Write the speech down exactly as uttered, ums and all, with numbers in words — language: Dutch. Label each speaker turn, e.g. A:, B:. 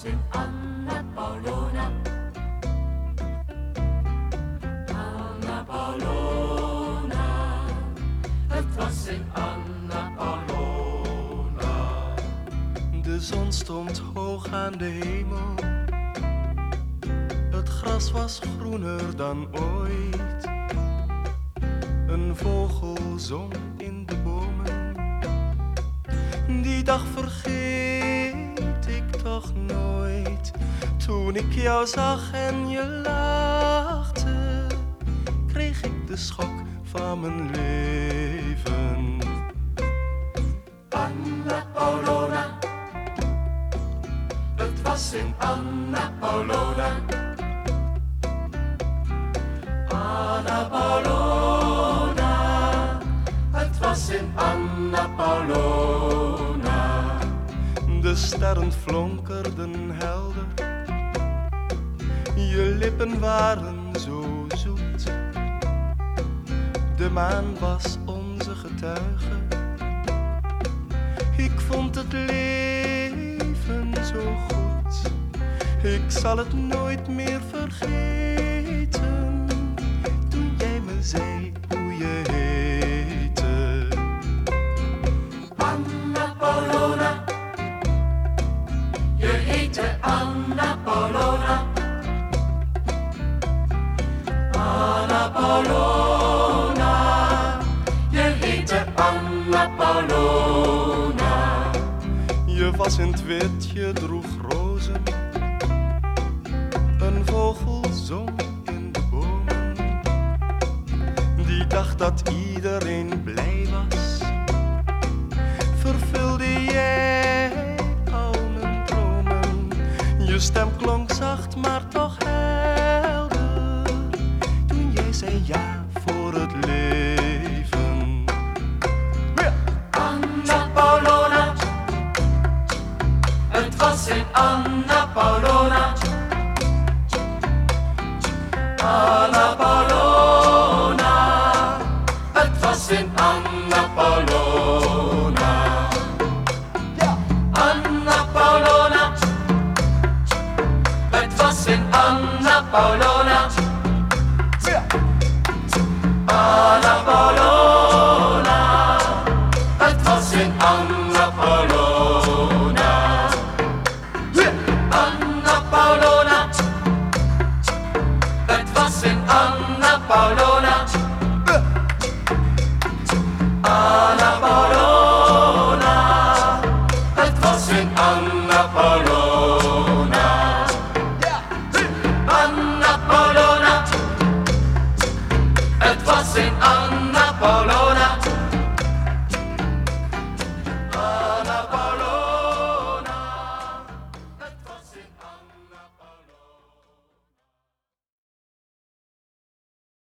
A: in Anna Paulona. Anna Paulona. Het was in Anna Paulona.
B: De zon stond hoog aan de hemel. Het gras was groener dan ooit. Een vogel zong in de bomen. Die dag vergeet ik toch nooit. Toen ik jou zag en je lachte, kreeg ik de schok van mijn leven.
A: Anna Paulona. Het was in Anna Paulona. Anna Paulona. Het was in Anna Paulona.
B: De sterren flonkerden helder. Je lippen waren zo zoet. De maan was onze getuige. Ik vond het leven zo goed. Ik zal het nooit meer vergeten. Toen jij me zei hoe je heette.
A: Anna Paulona. Je heette Anna Paulona. Anna Paulona. Je heette Anna Paulona.
B: Je was in het wit, je droeg rozen. Een vogel zong in de bomen. Die dacht dat iedereen blij was. Vervulde jij al mijn dromen. Je stem klonk zacht, maar toch helder. Toen jij zei ja voor het leven.
A: Anna Paulona. Het was in Anna Paulona. Anna Paulona. Het was in Anna Paulona. Anna Paulona. Het was in Anna Paulona. Anna Paulona. Het was in Anna Paulona. Anna Paulona. Het was in Anna Paulona. Anna Paulona. Het was in Anna Paulona. Anna Paulona. Het was in Anna Paulona.